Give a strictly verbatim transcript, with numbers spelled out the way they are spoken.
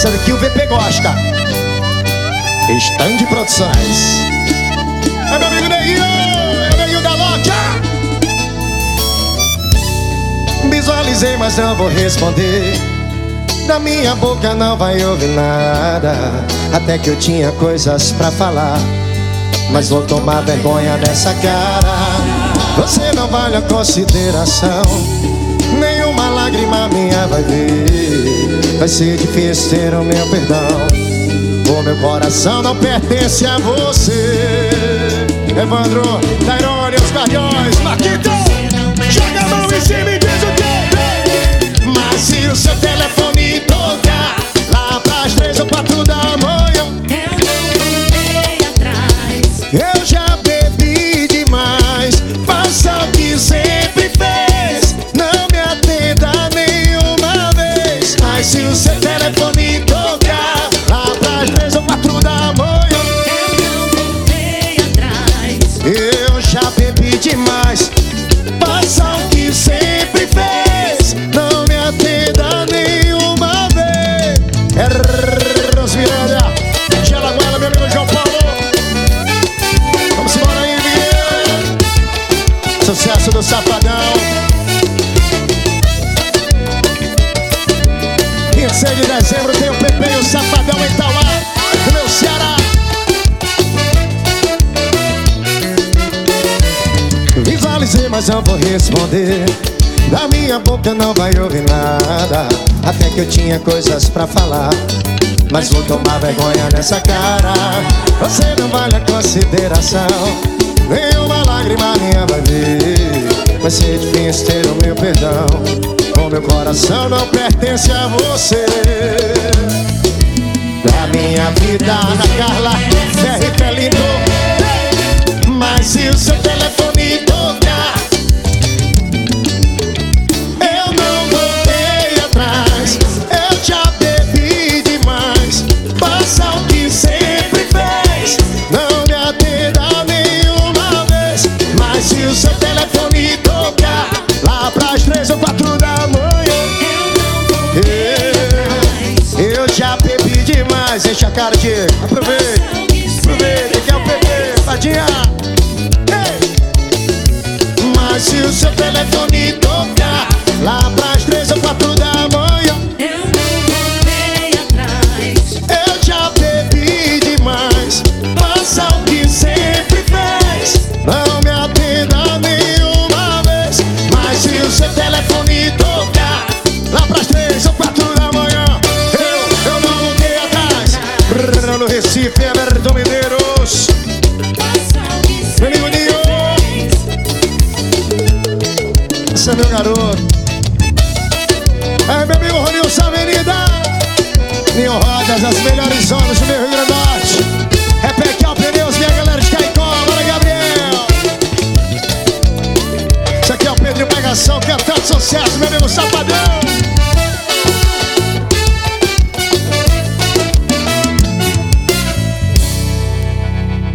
Essa daqui o V P gosta. Stand Produções. É meu amigo Neguinho, é o Neguinho da Loja. Visualizei, mas não vou responder. Da minha boca não vai ouvir nada. Até que eu tinha coisas pra falar, mas vou tomar vergonha nessa cara. Você não vale a consideração, nenhuma lágrima minha vai ver. Vai ser difícil ter o meu perdão. O meu coração não pertence a você. Evandro, Tairone, os Guardiões, Marquito, joga a mão em cima e diz o quê? Mas se o seu telefone tocar lá pras três ou quatro da manhã, eu já bebi demais. Faça o que sempre fez, não me atenda nenhuma vez. Mas se o seu telefone tocar lá pras três ou quatro da manhã, eu já bebi demais. Faça o que sempre fez, não me atenda nenhuma vez. É Rosmiranda, Gelaguela, meu amigo João Paulo. Vamos embora aí, Miguel. Sucesso do Safadão. vinte e seis de dezembro tem o Pepe e o Safadão em Itauá, no meu Ceará. Visualizei, mas não vou responder. Da minha boca não vai ouvir nada. Até que eu tinha coisas pra falar, mas vou tomar vergonha nessa cara. Você não vale a consideração, nenhuma lágrima minha vai ver. Vai ser difícil ter o meu perdão. O meu coração não pertence a você. Da minha vida, Ana Carla, Ferre Pelindo. Mas se o seu telefone tocar, eu não voltei atrás. Eu já bebi demais. Faça o que sempre fez, não me atenda nenhuma vez. Mas se o seu telefone tocar lá pras três ou quatro da manhã, eu, eu já bebi demais. Enche a cara de aproveita, aproveita que é o P P, Padinha. Mas se o seu telefone tocar lá pras três ou quatro da manhã, eu não voltei atrás. Eu já bebi demais. Faça o que sempre fez, não me atenda nenhuma vez. Mas se o seu telefone tocar lá pras três ou quatro da manhã, eu, eu não voltei atrás. Brrr, no Recife, Everton Medeiros, meu amigo Ninho. Esse é meu garoto. É meu amigo Ronilson Avenida, Ninho Rodas, as melhores zonas do meu Rio Grande do Norte. É Pequel Pneus, minha galera de Caicó. Bora, Gabriel. Esse aqui é o Pedro Pegação, cantando sucesso, meu amigo Safadão.